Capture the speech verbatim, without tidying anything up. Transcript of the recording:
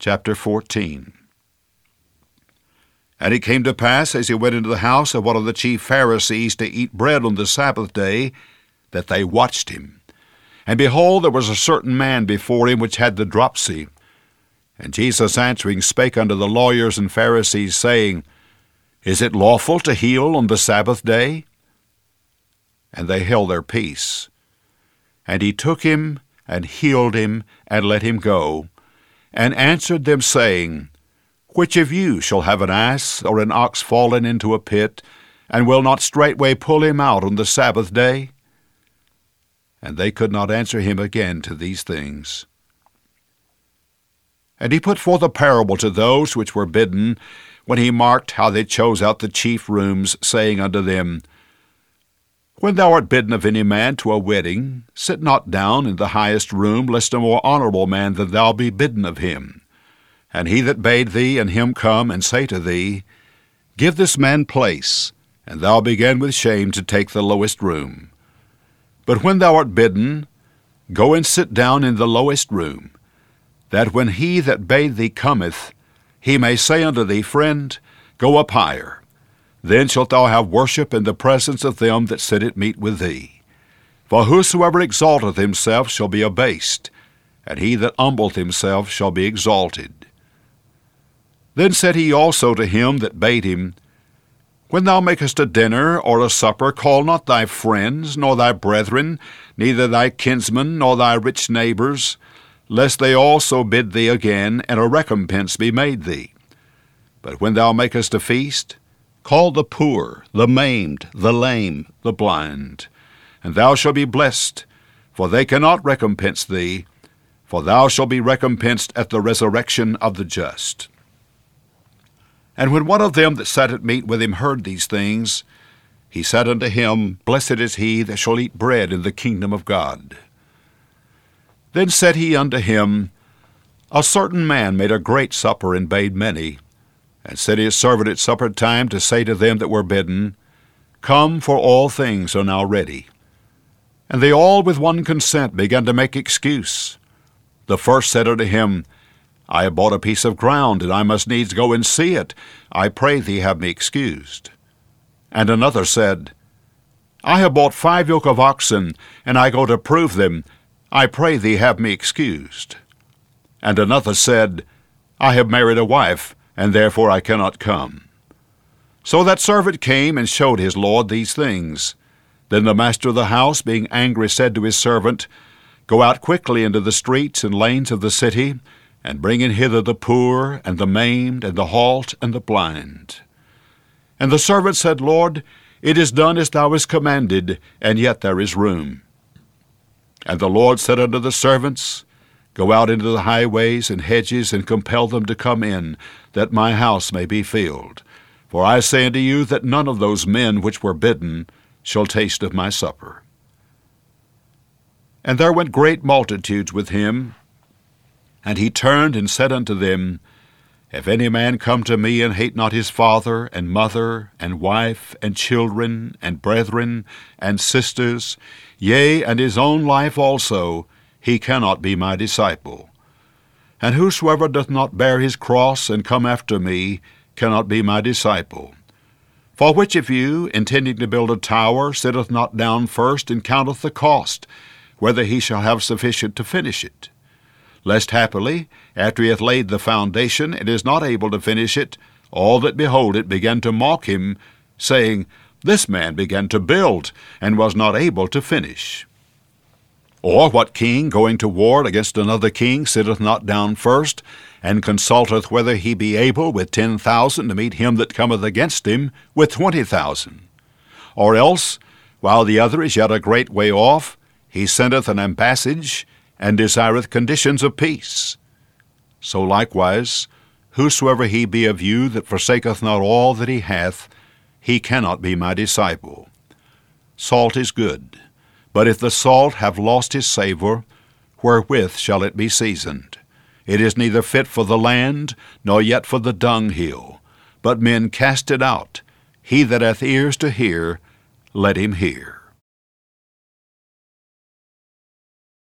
chapter fourteen. And it came to pass, as he went into the house of one of the chief Pharisees to eat bread on the Sabbath day, that they watched him. And behold, there was a certain man before him which had the dropsy. And Jesus answering spake unto the lawyers and Pharisees, saying, Is it lawful to heal on the Sabbath day? And they held their peace. And he took him, and healed him, and let him go, and answered them, saying, Which of you shall have an ass or an ox fallen into a pit, and will not straightway pull him out on the Sabbath day? And they could not answer him again to these things. And he put forth a parable to those which were bidden, when he marked how they chose out the chief rooms, saying unto them, When thou art bidden of any man to a wedding, sit not down in the highest room, lest a more honorable man than thou be bidden of him. And he that bade thee and him come and say to thee, Give this man place, and thou begin with shame to take the lowest room. But when thou art bidden, go and sit down in the lowest room, that when he that bade thee cometh, he may say unto thee, Friend, go up higher. Then shalt thou have worship in the presence of them that sit at meat with thee. For whosoever exalteth himself shall be abased, and he that humbleth himself shall be exalted. Then said he also to him that bade him, When thou makest a dinner or a supper, call not thy friends, nor thy brethren, neither thy kinsmen, nor thy rich neighbors, lest they also bid thee again, and a recompense be made thee. But when thou makest a feast, call the poor, the maimed, the lame, the blind, and thou shalt be blessed, for they cannot recompense thee, for thou shalt be recompensed at the resurrection of the just. And when one of them that sat at meat with him heard these things, he said unto him, Blessed is he that shall eat bread in the kingdom of God. Then said he unto him, A certain man made a great supper, and bade many, and sent his servant at supper time to say to them that were bidden, Come, for all things are now ready. And they all with one consent began to make excuse. The first said unto him, I have bought a piece of ground, and I must needs go and see it. I pray thee have me excused. And another said, I have bought five yoke of oxen, and I go to prove them. I pray thee have me excused. And another said, I have married a wife, and therefore I cannot come. So that servant came and showed his lord these things. Then the master of the house, being angry, said to his servant, Go out quickly into the streets and lanes of the city, and bring in hither the poor, and the maimed, and the halt, and the blind. And the servant said, Lord, it is done as thou hast commanded, and yet there is room. And the Lord said unto the servants, Go out into the highways and hedges, and compel them to come in, that my house may be filled. For I say unto you that none of those men which were bidden shall taste of my supper. And there went great multitudes with him, and he turned and said unto them, If any man come to me and hate not his father, and mother, and wife, and children, and brethren, and sisters, yea, and his own life also, he cannot be my disciple. And whosoever doth not bear his cross and come after me cannot be my disciple. For which of you, intending to build a tower, sitteth not down first and counteth the cost, whether he shall have sufficient to finish it? Lest happily, after he hath laid the foundation, and is not able to finish it, all that behold it begin to mock him, saying, This man began to build, and was not able to finish. Or what king, going to war against another king, sitteth not down first, and consulteth whether he be able with ten thousand to meet him that cometh against him with twenty thousand? Or else, while the other is yet a great way off, he sendeth an ambassage, and desireth conditions of peace. So likewise, whosoever he be of you that forsaketh not all that he hath, he cannot be my disciple. Salt is good, but if the salt have lost his savour, wherewith shall it be seasoned? It is neither fit for the land, nor yet for the dunghill, but men cast it out. He that hath ears to hear, let him hear.